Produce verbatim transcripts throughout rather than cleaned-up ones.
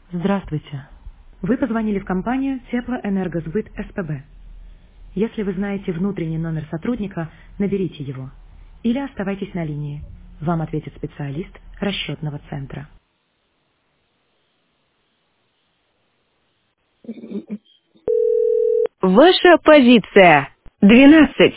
Здравствуйте. Вы позвонили в компанию Теплоэнергосбыт СПБ. Если вы знаете внутренний номер сотрудника, наберите его. Или оставайтесь на линии. Вам ответит специалист расчетного центра. Ваша позиция. Двенадцать.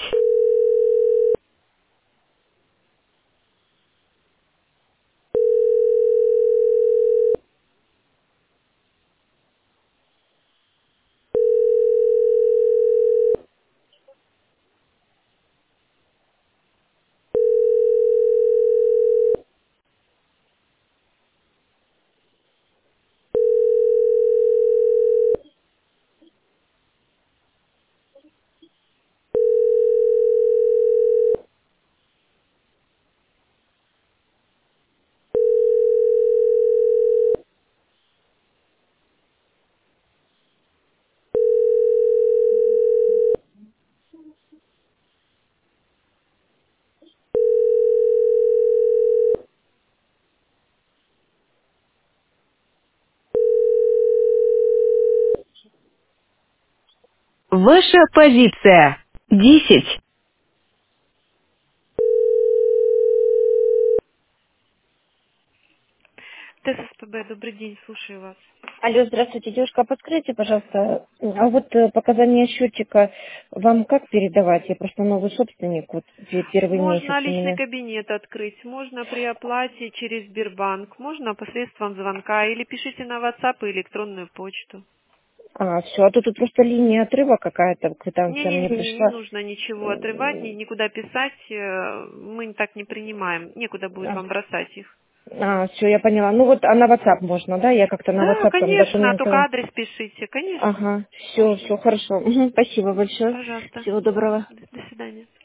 Ваша позиция. Десять. ТССПБ, добрый день, слушаю вас. Алло, здравствуйте, девушка, подскажите, пожалуйста, а вот э, показания счетчика вам как передавать? Я просто новый собственник, вот пе- первый месяц Можно у личный меня. кабинет открыть, можно при оплате через Сбербанк, можно посредством звонка или пишите на WhatsApp и электронную почту. А, все, а то тут просто линия отрыва какая-то, квитанция мне Не-не-не, не пришла. нужно ничего отрывать, ни- никуда писать, э, мы так не принимаем, некуда будет вам бросать их. А, все, я поняла. Ну вот, а на WhatsApp можно, да? Я как-то на Да, WhatsApp там конечно, документы только вам. адрес пишите, конечно, Ага, все, можно. все, хорошо. Мгм, спасибо большое. Пожалуйста, Всего доброго. до до свидания.